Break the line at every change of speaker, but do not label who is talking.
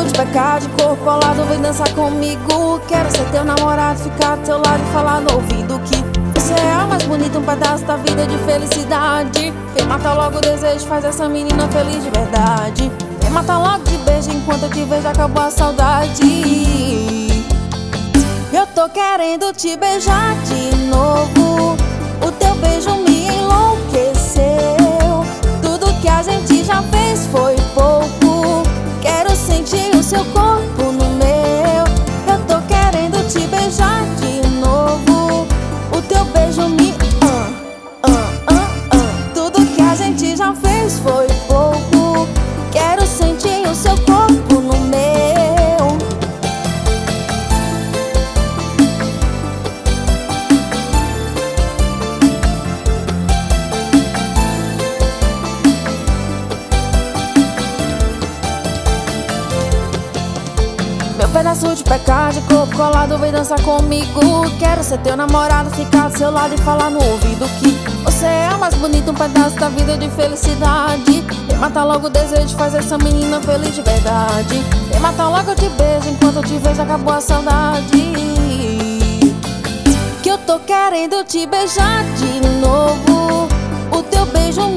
pedaço de pecar de corpo colado, vem dançar comigo. Quero ser teu namorado, ficar do teu lado e falar no ouvido que você é o mais bonito, um pedaço da vida de felicidade. Vem matar logo o desejo, faz essa menina feliz de verdade. Vem matar logo de beijo, enquanto eu te vejo acabou a saudade. Eu tô querendo te beijar de novo, o teu beijo me enlouqueceu. Tudo que a gente já fez foi pouco, quero sentir o seu corpo no meu. Eu tô querendo te beijar de novo, o teu beijo me Tudo que a gente já fez foi pouco, quero sentir o seu corpo no meu. Meu pedaço de pecar de corpo colado, vem dançar comigo. Quero ser teu namorado, ficar do seu lado e falar no ouvido que você é o mais bonito, um pedaço da vida de felicidade. Vem matar logo o desejo, faz essa menina feliz de verdade. Vem matar logo, eu te beijo, enquanto eu te vejo acabou a saudade. Que eu tô querendo te beijar de novo, o teu beijo